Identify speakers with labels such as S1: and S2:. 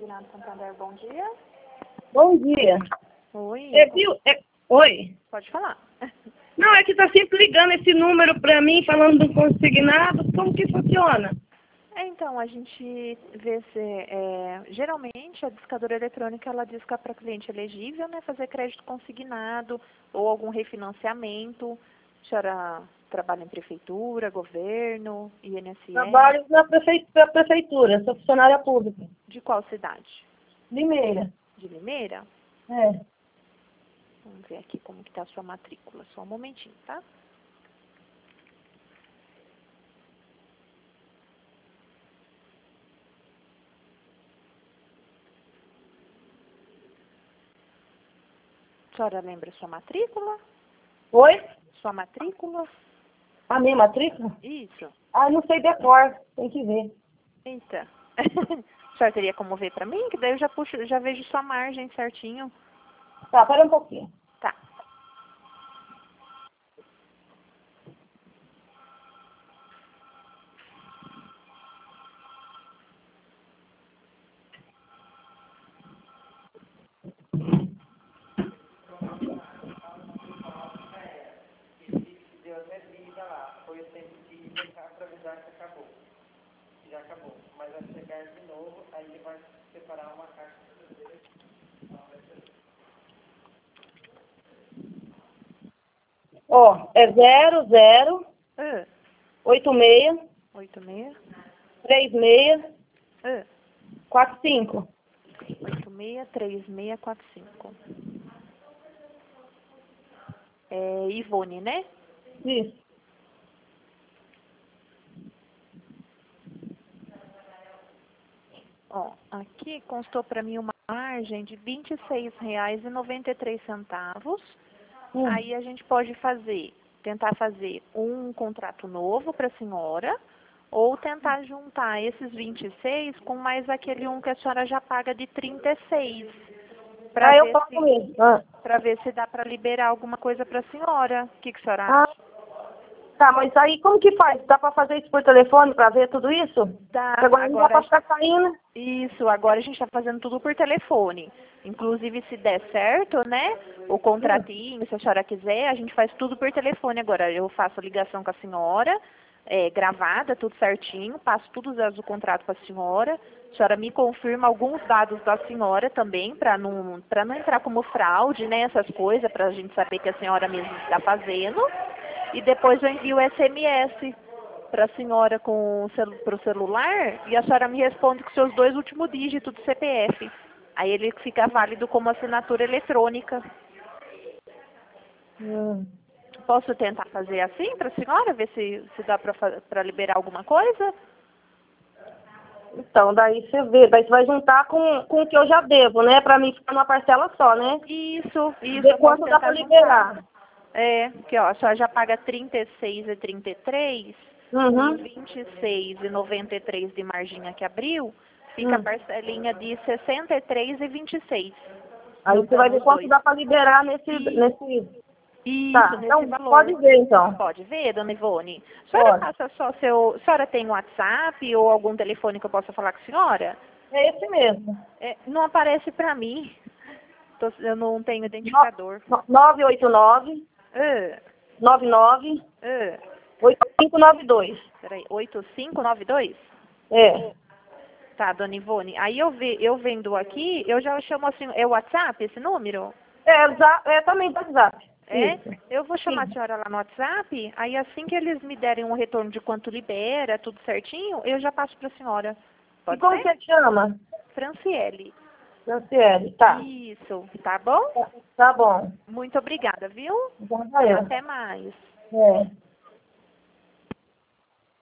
S1: Consignado Santander, bom dia.
S2: Bom dia.
S1: Oi.
S2: Oi.
S1: Pode falar.
S2: Não, é que tá sempre ligando esse número pra mim, falando do consignado. Como que funciona?
S1: Então, a gente vê se... geralmente, a discadora eletrônica, ela disca para cliente elegível, né, fazer crédito consignado ou algum refinanciamento. A senhora trabalha em prefeitura, governo, INSS?
S2: Trabalho na prefeitura, sou funcionária pública.
S1: De qual cidade?
S2: Limeira.
S1: De Limeira?
S2: É.
S1: Vamos ver aqui como que tá a sua matrícula. Só um momentinho, tá? A senhora lembra sua matrícula?
S2: Oi?
S1: Sua matrícula?
S2: A minha matrícula?
S1: Isso.
S2: Ah, não sei decor, tem que ver.
S1: Eita. A senhora teria como ver pra mim? Que daí eu já puxo, já vejo sua margem certinho.
S2: Tá, pera um pouquinho.
S1: Tá.
S2: Ó, é 00 86
S1: 86.
S2: 36
S1: Ah,
S2: 45.
S1: 863645. É Ivone, né?
S2: Isso.
S1: Ó, aqui constou pra mim uma margem de R$ 26,93. Aí a gente pode tentar fazer um contrato novo para a senhora, ou tentar juntar esses 26 com mais aquele um que a senhora já paga de 36. Para
S2: Eu
S1: ver,
S2: pago mesmo. Ah.
S1: ver se dá para liberar alguma coisa para a senhora. O que a senhora
S2: Ah,
S1: acha?
S2: tá, mas aí como que faz? Dá pra fazer isso por telefone pra ver tudo isso?
S1: Dá,
S2: Agora não dá pra ficar saindo.
S1: Isso, agora a gente está fazendo tudo por telefone. Inclusive, se der certo, né, o contratinho, se a senhora quiser, a gente faz tudo por telefone agora. Eu faço a ligação com a senhora, gravada, tudo certinho, passo todos os dados do contrato para a senhora me confirma alguns dados da senhora também, para não entrar como fraude, né, essas coisas, para a gente saber que a senhora mesmo está fazendo. E depois eu envio o SMS para a senhora para o celular e a senhora me responde com seus 2 últimos dígitos do CPF. Aí ele fica válido como assinatura eletrônica. Posso tentar fazer assim para a senhora, ver se dá para liberar alguma coisa?
S2: Então, daí você vê, daí você vai juntar com o que eu já devo, né? Pra mim ficar numa parcela só, né?
S1: Isso.
S2: Ver quanto dá pra liberar.
S1: Que ó, a senhora já paga 36,33, com 26,93 de marginha que abriu, fica a parcelinha de 63,26.
S2: Aí você vai ver quanto dá pra liberar nesse...
S1: Isso,
S2: Tá,
S1: nesse
S2: então
S1: valor.
S2: pode ver então.
S1: Pode ver, dona Ivone? A senhora passa só a senhora tem WhatsApp ou algum telefone que eu possa falar com a senhora?
S2: É esse mesmo.
S1: Não aparece pra mim. Eu não tenho identificador.
S2: 989 99 8592.
S1: Peraí, 8592?
S2: É.
S1: Tá, dona Ivone. Aí eu vendo aqui, eu já chamo assim, é o WhatsApp esse número?
S2: Também do WhatsApp. Isso.
S1: Eu vou chamar a senhora lá no WhatsApp, aí assim que eles me derem um retorno de quanto libera, tudo certinho, eu já passo pra senhora. Pode
S2: e como
S1: ser?
S2: você chama?
S1: Franciele.
S2: Franciele, tá.
S1: Isso, tá bom?
S2: Tá bom.
S1: Muito obrigada, viu?
S2: Então, valeu.
S1: Até mais.
S2: É.